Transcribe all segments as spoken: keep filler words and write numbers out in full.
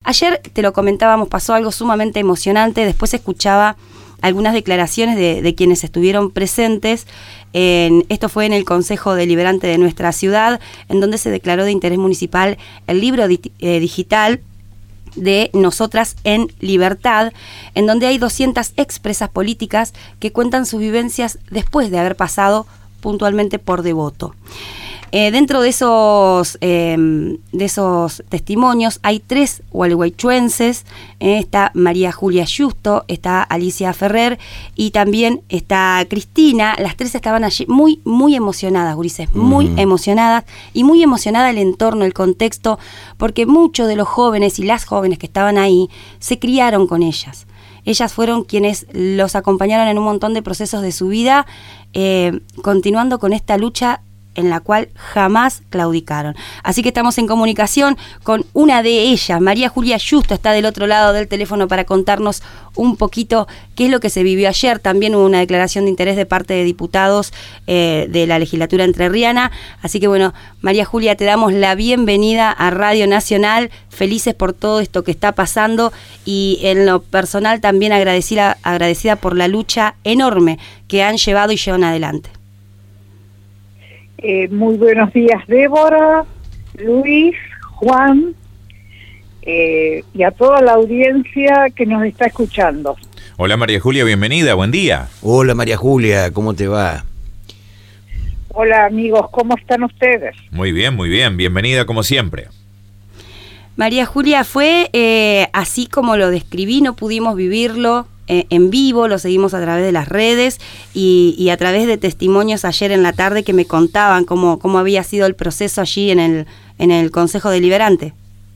Ayer, te lo comentábamos, pasó algo sumamente emocionante. Después escuchaba algunas declaraciones de, de quienes estuvieron presentes. En, esto fue en el Consejo Deliberante de nuestra ciudad, en donde se declaró de interés municipal el libro di, eh, digital de Nosotras en Libertad, en donde hay doscientas expresas políticas que cuentan sus vivencias después de haber pasado puntualmente por Devoto. Eh, dentro de esos, eh, de esos testimonios hay tres gualeguaychuenses, eh, está María Julia Justo, está Alicia Ferrer y también está Cristina. Las tres estaban allí muy, muy emocionadas, gurises, muy uh-huh. emocionadas, y muy emocionada el entorno, el contexto, porque muchos de los jóvenes y las jóvenes que estaban ahí se criaron con ellas. Ellas fueron quienes los acompañaron en un montón de procesos de su vida, eh, continuando con esta lucha en la cual jamás claudicaron. Así que estamos en comunicación con una de ellas. María Julia Justo está del otro lado del teléfono para contarnos un poquito qué es lo que se vivió ayer. También hubo una declaración de interés de parte de diputados eh, de la legislatura entrerriana. Así que bueno, María Julia, te damos la bienvenida a Radio Nacional, felices por todo esto que está pasando y en lo personal también agradecida, agradecida por la lucha enorme que han llevado y llevan adelante. Eh, muy buenos días, Débora, Luis, Juan, eh, y a toda la audiencia que nos está escuchando. Hola María Julia, bienvenida, buen día. Hola María Julia, ¿cómo te va? Hola amigos, ¿cómo están ustedes? Muy bien, muy bien, bienvenida como siempre. María Julia, fue eh, así como lo describí, no pudimos vivirlo en vivo, lo seguimos a través de las redes y, y a través de testimonios ayer en la tarde que me contaban cómo, cómo había sido el proceso allí en el, en el Consejo Deliberante.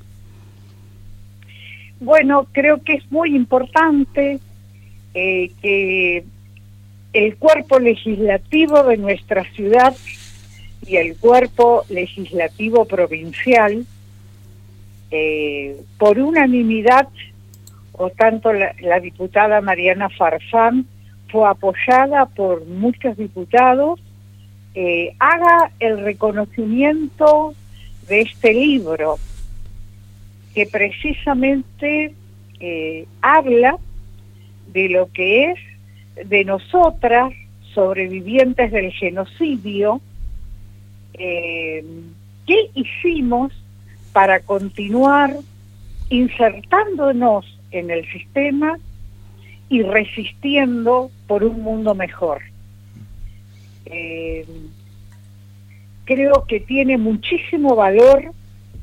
Bueno, creo que es muy importante eh, que el cuerpo legislativo de nuestra ciudad y el cuerpo legislativo provincial, eh, por unanimidad, o tanto la, la diputada Mariana Farfán fue apoyada por muchos diputados, eh, haga el reconocimiento de este libro, que precisamente eh, habla de lo que es de nosotras, sobrevivientes del genocidio, eh, qué hicimos para continuar insertándonos en el sistema y resistiendo por un mundo mejor. Eh, creo que tiene muchísimo valor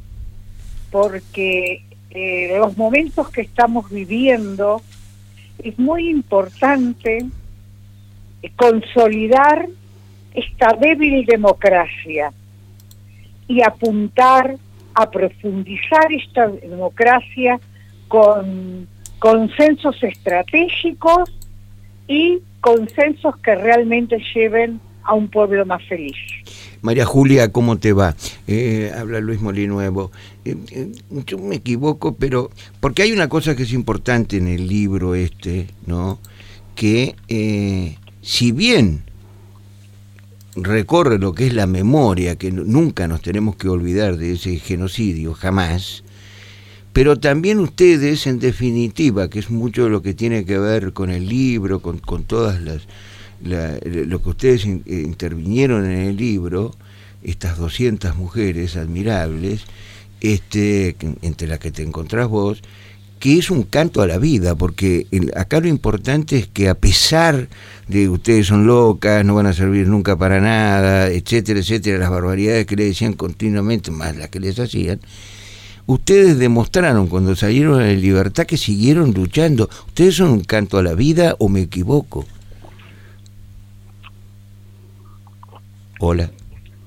porque eh, los momentos que estamos viviendo es muy importante consolidar esta débil democracia y apuntar a profundizar esta democracia con consensos estratégicos y consensos que realmente lleven a un pueblo más feliz. María Julia, ¿cómo te va? Eh, habla Luis Molinuevo. Eh, eh, yo me equivoco, pero porque hay una cosa que es importante en el libro este, ¿no? Que eh, si bien recorre lo que es la memoria, que nunca nos tenemos que olvidar de ese genocidio, jamás, pero también ustedes, en definitiva, que es mucho de lo que tiene que ver con el libro, con, con todas las, la, lo que ustedes in, intervinieron en el libro, estas doscientas mujeres admirables, este, entre las que te encontrás vos, que es un canto a la vida, porque el, acá lo importante es que a pesar de que ustedes son locas, no van a servir nunca para nada, etcétera, etcétera, las barbaridades que le decían continuamente, más las que les hacían, ustedes demostraron cuando salieron en libertad que siguieron luchando. ¿Ustedes son un canto a la vida o me equivoco? Hola.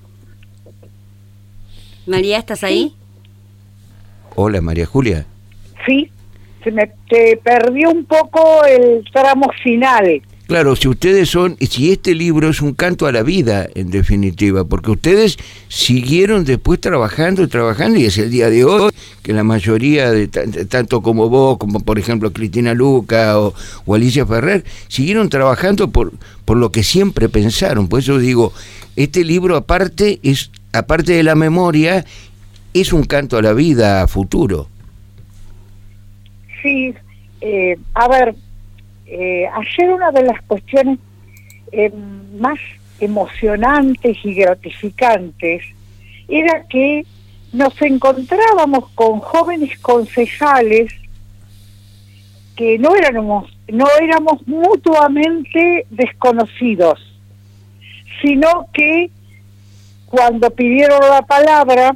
María, ¿estás ahí? Hola, María Julia. Sí, se me te perdió un poco el tramo final. Claro, si ustedes son, si este libro es un canto a la vida, en definitiva, porque ustedes siguieron después trabajando y trabajando, y es el día de hoy que la mayoría, de t- tanto como vos, como por ejemplo Cristina Luca o, o Alicia Ferrer, siguieron trabajando por, por lo que siempre pensaron. Por eso digo, este libro aparte, es aparte de la memoria, es un canto a la vida a futuro. Sí, eh, a ver, eh, ayer una de las cuestiones eh, más emocionantes y gratificantes era que nos encontrábamos con jóvenes concejales que no éramos, no éramos mutuamente desconocidos, sino que cuando pidieron la palabra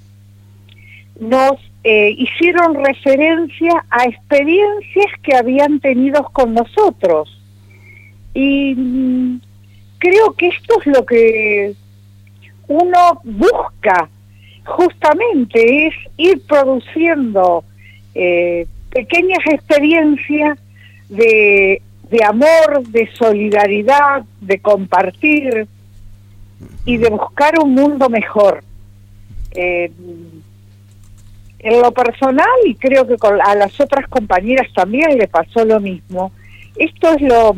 nos eh, hicieron referencia a experiencias que habían tenido con nosotros. Y mm, creo que esto es lo que uno busca, justamente, es ir produciendo eh, pequeñas experiencias de, de amor, de solidaridad, de compartir y de buscar un mundo mejor. Eh, en lo personal, y creo que con, a las otras compañeras también le pasó lo mismo, esto es lo,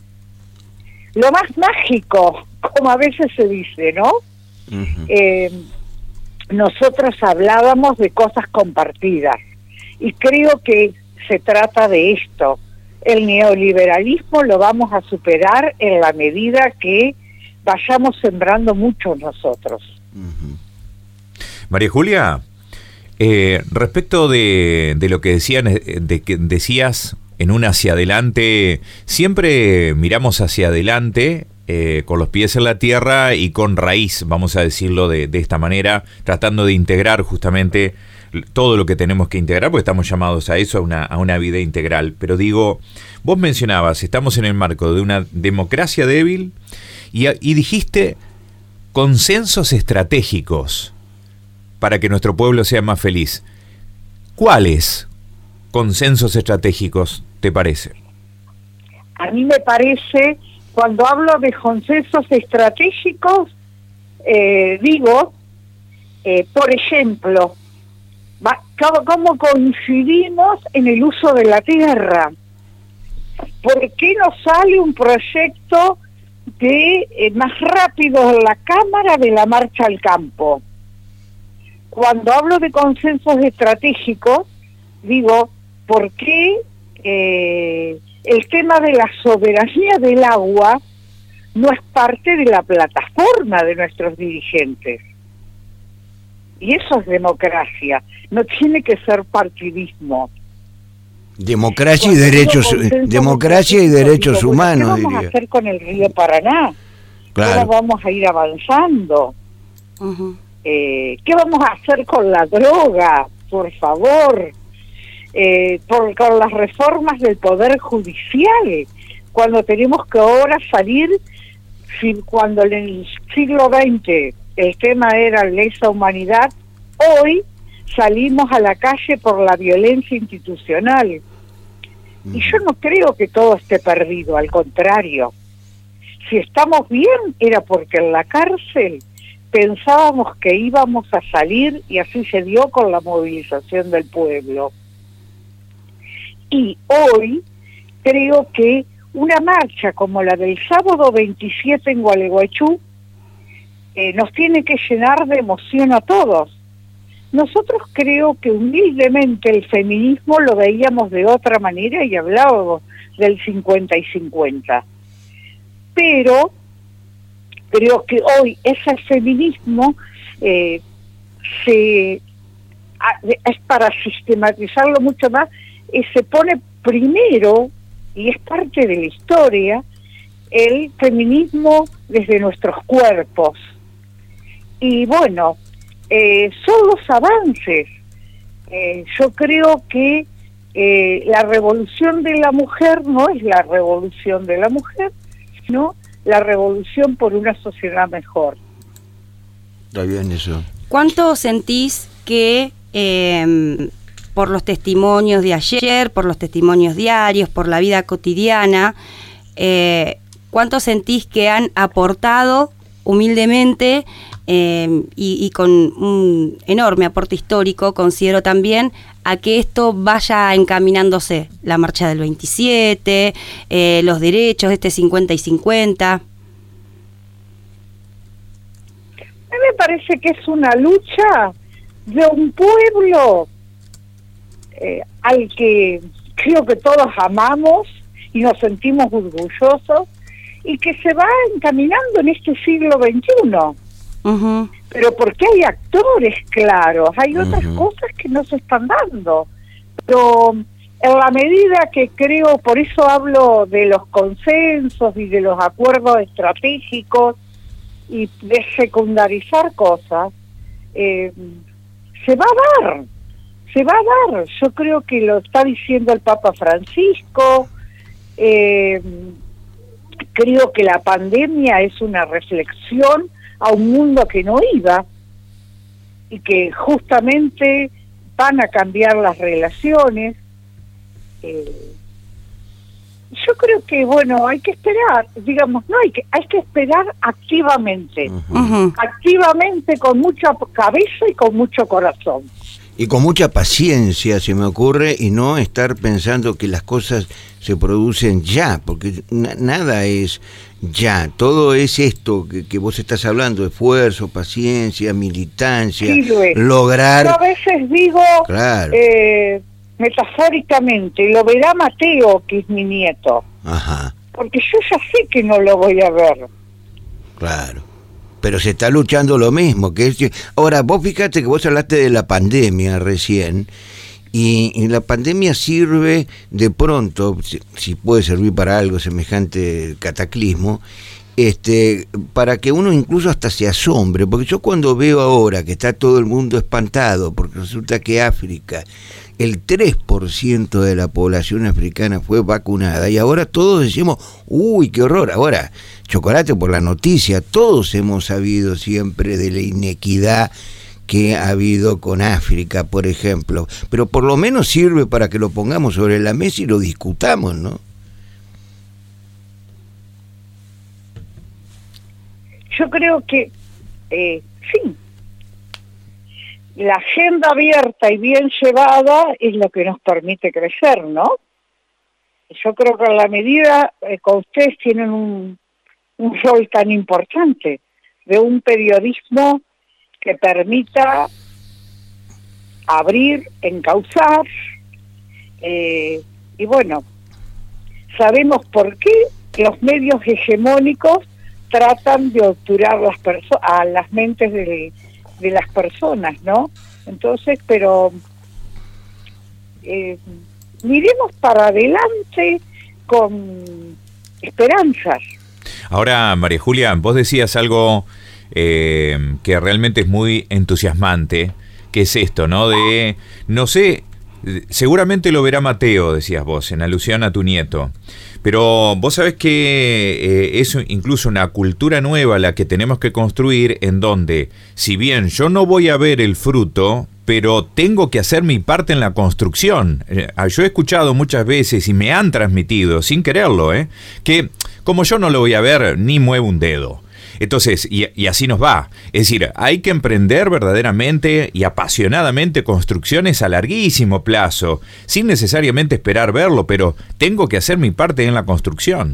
lo más mágico, como a veces se dice, ¿no? Uh-huh. Eh, nosotros hablábamos de cosas compartidas, y creo que se trata de esto. El neoliberalismo lo vamos a superar en la medida que vayamos sembrando mucho nosotros. Uh-huh. María Julia, eh, respecto de, de lo que decían, de que decías en un hacia adelante, siempre miramos hacia adelante eh, con los pies en la tierra y con raíz, vamos a decirlo de, de esta manera, tratando de integrar justamente todo lo que tenemos que integrar, porque estamos llamados a eso, a una, a una vida integral. Pero digo, vos mencionabas, estamos en el marco de una democracia débil y, y dijiste consensos estratégicos para que nuestro pueblo sea más feliz. ¿Cuáles consensos estratégicos te parece? A mí me parece, cuando hablo de consensos estratégicos, eh, digo, eh, por ejemplo, va, cómo coincidimos en el uso de la tierra. ¿Por qué no sale un proyecto de eh, más rápido en la Cámara de la marcha al campo? Cuando hablo de consensos estratégicos, digo, ¿por qué eh, el tema de la soberanía del agua no es parte de la plataforma de nuestros dirigentes? Y eso es democracia, no tiene que ser partidismo. Democracia y derechos, democracia y derechos humanos, ¿qué vamos diría. a hacer con el río Paraná? Claro. ¿Cómo vamos a ir avanzando? Uh-huh. Eh, ¿Qué vamos a hacer con la droga? Por favor. Eh, por, con las reformas del Poder Judicial, cuando tenemos que ahora salir, si, cuando en el siglo veinte el tema era lesa humanidad, hoy salimos a la calle por la violencia institucional. Mm. Y yo no creo que todo esté perdido, al contrario. Si estamos bien, era porque en la cárcel pensábamos que íbamos a salir, y así se dio con la movilización del pueblo. Y hoy creo que una marcha como la del sábado veintisiete en Gualeguaychú eh, nos tiene que llenar de emoción a todos. Nosotros creo que humildemente el feminismo lo veíamos de otra manera y hablábamos del cincuenta y cincuenta. Pero creo que hoy ese feminismo eh, se es para sistematizarlo mucho más, y se pone primero, y es parte de la historia, el feminismo desde nuestros cuerpos. Y bueno, eh, son los avances. Eh, yo creo que eh, la revolución de la mujer no es la revolución de la mujer, sino la revolución por una sociedad mejor. Está bien eso. ¿Cuánto sentís que eh, por los testimonios de ayer, por los testimonios diarios, por la vida cotidiana, eh, cuánto sentís que han aportado humildemente eh, y, y con un enorme aporte histórico, considero también, a que esto vaya encaminándose? La marcha del veintisiete, eh, los derechos, este cincuenta y cincuenta. A mí me parece que es una lucha de un pueblo eh, al que creo que todos amamos y nos sentimos orgullosos, y que se va encaminando en este siglo veintiuno. Uh-huh. Pero porque hay actores claros, hay otras Uh-huh. cosas que no se están dando. Pero en la medida que creo, por eso hablo de los consensos y de los acuerdos estratégicos y de secundarizar cosas, eh, se va a dar, se va a dar. Yo creo que lo está diciendo el Papa Francisco. eh, creo que la pandemia es una reflexión a un mundo que no iba y que justamente van a cambiar las relaciones. Eh, yo creo que, bueno, hay que esperar, digamos, no hay que, hay que esperar activamente, Uh-huh. Uh-huh. activamente, con mucha cabeza y con mucho corazón. Y con mucha paciencia, se me ocurre, y no estar pensando que las cosas se producen ya, porque na- nada es ya, todo es esto que, que vos estás hablando, esfuerzo, paciencia, militancia, Sí, Luis. lograr... Yo a veces digo, Claro. eh, metafóricamente, lo verá Mateo, que es mi nieto, Ajá, porque yo ya sé que no lo voy a ver. claro. Pero se está luchando lo mismo, que es... Ahora, vos fíjate que vos hablaste de la pandemia recién, y, y la pandemia sirve de pronto, si, si puede servir para algo semejante cataclismo, este, para que uno incluso hasta se asombre, porque yo cuando veo ahora que está todo el mundo espantado, porque resulta que África, el tres por ciento de la población africana fue vacunada, y ahora todos decimos, uy, qué horror. Ahora, chocolate por la noticia, todos hemos sabido siempre de la inequidad que ha habido con África, por ejemplo, pero por lo menos sirve para que lo pongamos sobre la mesa y lo discutamos, ¿no? Yo creo que, eh, sí, la agenda abierta y bien llevada es lo que nos permite crecer, ¿no? Yo creo que en la medida eh, que ustedes tienen un, un rol tan importante de un periodismo que permita abrir, encauzar, eh, y bueno, sabemos por qué los medios hegemónicos tratan de obturar las perso- a las mentes de, de las personas, ¿no? Entonces, pero eh, miremos para adelante con esperanzas. Ahora, María Julia, vos decías algo eh, que realmente es muy entusiasmante, que es esto, ¿no? De, no sé, seguramente lo verá Mateo, decías vos, en alusión a tu nieto. Pero vos sabés que eh, es incluso una cultura nueva la que tenemos que construir, en donde, si bien yo no voy a ver el fruto, pero tengo que hacer mi parte en la construcción. Eh, yo he escuchado muchas veces y me han transmitido, sin quererlo, eh, que como yo no lo voy a ver, ni muevo un dedo. Entonces, y, y así nos va. Es decir, hay que emprender verdaderamente y apasionadamente construcciones a larguísimo plazo, sin necesariamente esperar verlo, pero tengo que hacer mi parte en la construcción.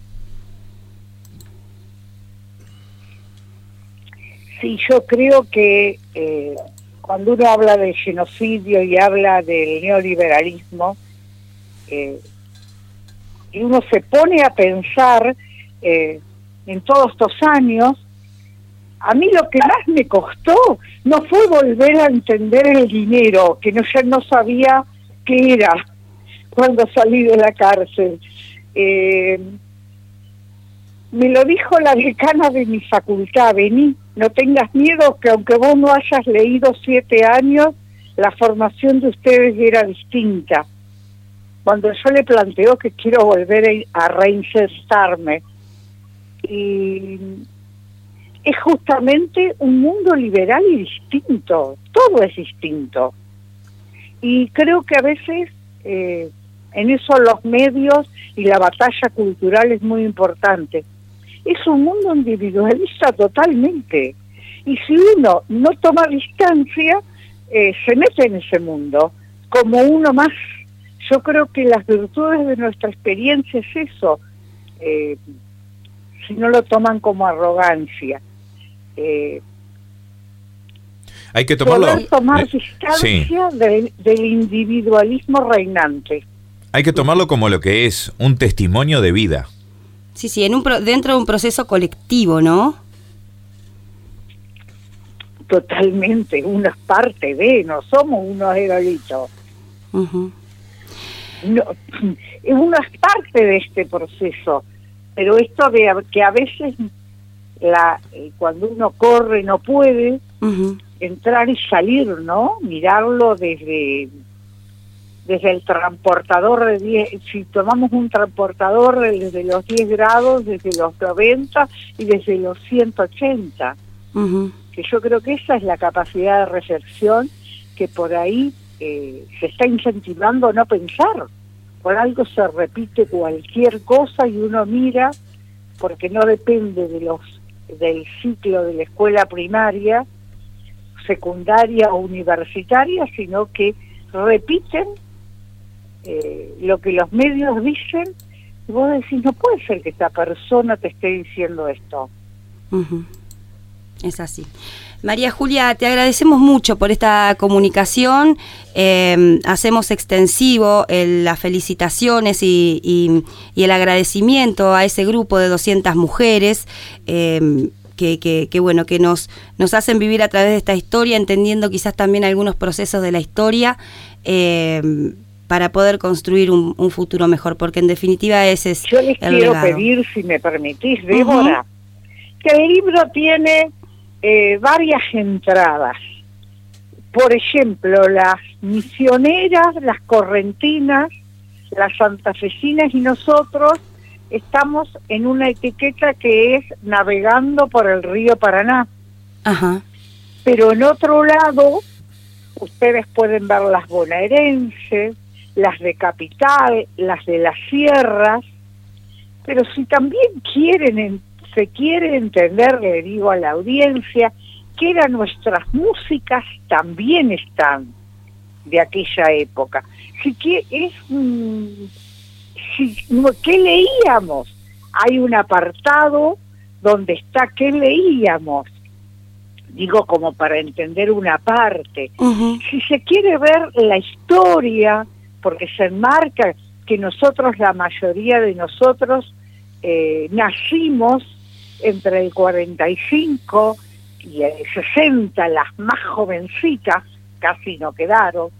Sí, yo creo que eh, cuando uno habla de genocidio y habla del neoliberalismo, eh, y uno se pone a pensar eh, en todos estos años, a mí lo que más me costó no fue volver a entender el dinero, que no, ya no sabía qué era cuando salí de la cárcel. Eh, me lo dijo la decana de mi facultad: vení, no tengas miedo, que aunque vos no hayas leído siete años, la formación de ustedes era distinta. Cuando yo le planteo que quiero volver a reinsertarme, y es justamente un mundo liberal y distinto, todo es distinto. Y creo que a veces eh, en eso los medios y la batalla cultural es muy importante. Es un mundo individualista totalmente, y si uno no toma distancia, eh, se mete en ese mundo como uno más. Yo creo que las virtudes de nuestra experiencia es eso, eh, si no lo toman como arrogancia. Eh, Hay que tomarlo. Poder tomar eh, distancia sí. del, del individualismo reinante. Hay que tomarlo como lo que es, un testimonio de vida. Sí, sí, en un pro, dentro de un proceso colectivo, ¿no? Totalmente, uno es parte de, no somos unos herolitos. Uh-huh. No, uno es parte de este proceso, pero esto de que a veces la cuando uno corre no puede Uh-huh. entrar y salir, ¿no? Mirarlo desde desde el transportador de diez, si tomamos un transportador desde los diez grados, desde los noventa y desde los ciento ochenta. Uh-huh. Que yo creo que esa es la capacidad de reflexión que por ahí eh, se está incentivando a no pensar. Por algo se repite cualquier cosa y uno mira, porque no depende de los del ciclo de la escuela primaria, secundaria o universitaria, sino que repiten eh, lo que los medios dicen, y vos decís, no puede ser que esta persona te esté diciendo esto. Uh-huh. Es así. María Julia, te agradecemos mucho por esta comunicación. Eh, hacemos extensivo el, las felicitaciones y, y, y el agradecimiento a ese grupo de doscientas mujeres eh, que, que, que, bueno, que nos, nos hacen vivir a través de esta historia, entendiendo quizás también algunos procesos de la historia eh, para poder construir un, un futuro mejor, porque en definitiva ese es Yo les el quiero legado. pedir, si me permitís, Débora, uh-huh. que el libro tiene Eh, varias entradas. Por ejemplo, las misioneras, las correntinas, las santafesinas y nosotros estamos en una etiqueta que es navegando por el río Paraná. Ajá. Pero en otro lado, ustedes pueden ver las bonaerenses, las de Capital, las de las sierras, pero si también quieren en se quiere entender, le digo a la audiencia, que eran nuestras músicas, también están de aquella época. Si que es, mmm, si, ¿qué leíamos? Hay un apartado donde está ¿qué leíamos? Digo, como para entender una parte. Uh-huh. Si se quiere ver la historia, porque se enmarca que nosotros, la mayoría de nosotros, eh, nacimos entre el cuarenta y cinco y el sesenta, las más jovencitas casi no quedaron.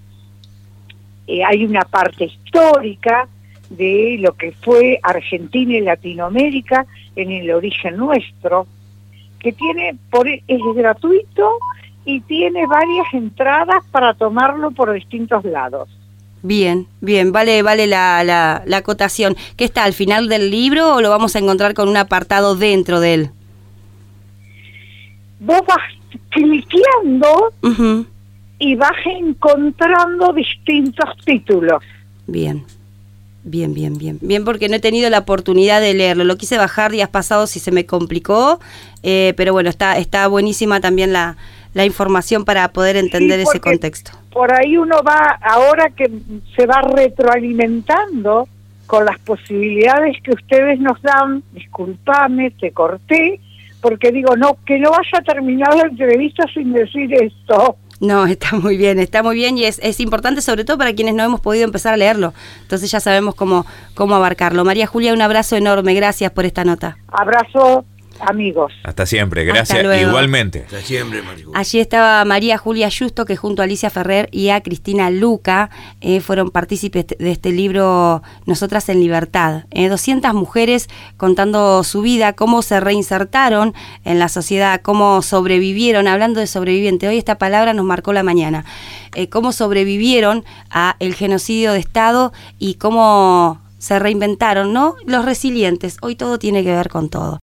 Eh, hay una parte histórica de lo que fue Argentina y Latinoamérica en el origen nuestro, que tiene por es gratuito y tiene varias entradas para tomarlo por distintos lados. Bien, bien, vale, vale la, la, la acotación. ¿Qué está al final del libro o lo vamos a encontrar con un apartado dentro de él? Vos vas cliqueando Uh-huh. y vas encontrando distintos títulos. Bien, bien, bien, bien. Bien, porque no he tenido la oportunidad de leerlo. Lo quise bajar días pasados y se me complicó, eh, pero bueno, está, está buenísima también la, la información para poder entender Sí, ese contexto. Por ahí uno va, ahora que se va retroalimentando con las posibilidades que ustedes nos dan, discúlpame, te corté, porque digo, no, que no vaya a terminar la entrevista sin decir esto. No, está muy bien, está muy bien y es, es importante sobre todo para quienes no hemos podido empezar a leerlo. Entonces ya sabemos cómo, cómo abarcarlo. María Julia, un abrazo enorme, gracias por esta nota. Abrazo, amigos. Hasta siempre, gracias. Hasta luego. Igualmente. Hasta siempre, María Julia. Allí estaba María Julia Justo, que junto a Alicia Ferrer y a Cristina Luca eh, fueron partícipes de este libro Nosotras en Libertad. Eh, doscientas mujeres contando su vida, cómo se reinsertaron en la sociedad, cómo sobrevivieron, hablando de sobreviviente. Hoy esta palabra nos marcó la mañana. Eh, cómo sobrevivieron a el genocidio de Estado y cómo se reinventaron, ¿no? Los resilientes. Hoy todo tiene que ver con todo.